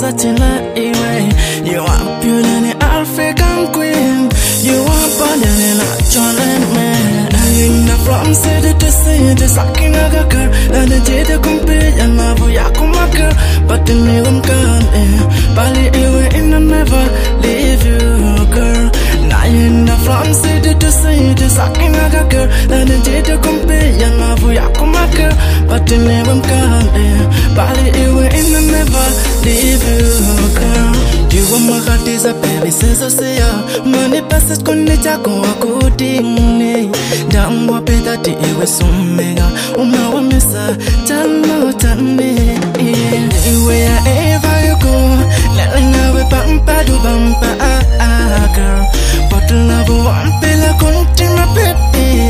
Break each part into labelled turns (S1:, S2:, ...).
S1: such a way. You are beauty and African queen. You are body and a chocolate man. I'm from city to city, sucking a girl. And the jade compare and love Yakuma girl. But the name can Bali away in the never leave you, girl. I'm from city to city, sucking a girl. And the jade compare and love Yakuma girl. But the name can Bali away in the never leave you, girl. You want my heart is a baby, says I say, money passes con the jaco, a good thing. Down what better the it was so mega. Uma wa missa, Tano Tane. Anywhere ever you go, let me know we bumper to bumper, girl. But love one pillar country, my baby.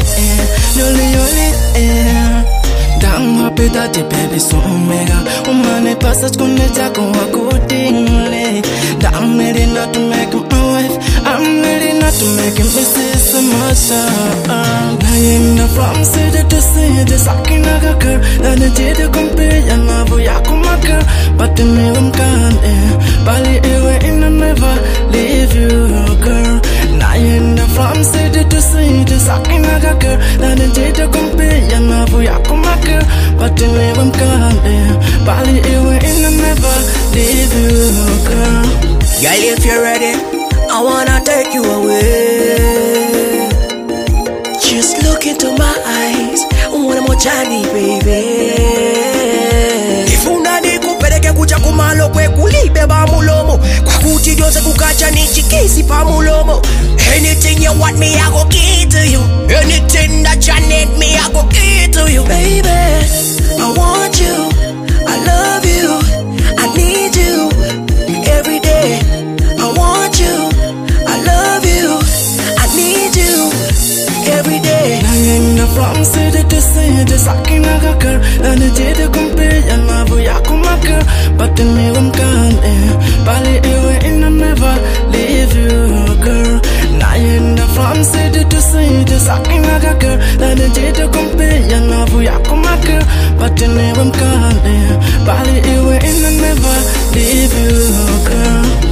S1: Yoli, down what better the baby so mega. Money passes con the jaco, a good thing. I'm ready not to make him my wife. I'm ready not to make him miss so much. I'm from city to city, sucking like a girl. And the jade compare and love Yakuma girl. But the name can Bali away in the never leave you, girl. I'm from city to city, sucking like a girl. And the jade compare and love Yakuma girl. But the name can Bali away in the never leave you, girl.
S2: Girl, if you're ready, I wanna take you away. Just look into my eyes, one more Johnny, baby. If unani kupeleke kucha kumalo kwe kulibe ba mulomo. Kwa kuti dose kukacha ni chikisi pa mulomo. Anything you want me, I go give to you. Anything that you need me, I go give to you, baby. I want you, I love you, I need you. Every day, I want you, I love you, I need you, every day.
S1: I'm from city to city, sucking like a girl. And the jade compare and love Yakuma girl. But the name can Bali away in the never leave you, girl. I'm from city to city, sucking like a girl. And the jade compare and love Yakuma girl. But the name can Bali away in the never leave you, girl.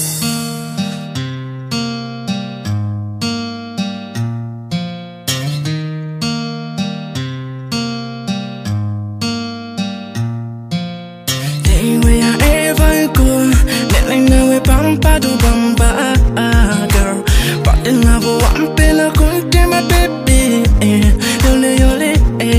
S1: Anywhere ever you go, let me know we bumper to bumper, girl. But the love one pillar country, my baby. Yoli, yoli,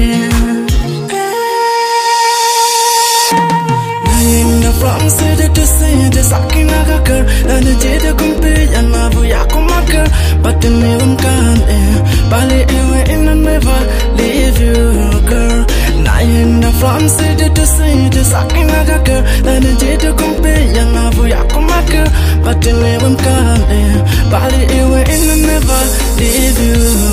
S1: I'm from city to city, sucking like a girl. And the jade compare and love Yakuma girl. But the name can Bali away in the never leave you, girl. I'm from city to city, sucking like a girl. And the jade compare and love Yakuma girl. But the name can Bali away in the never leave you.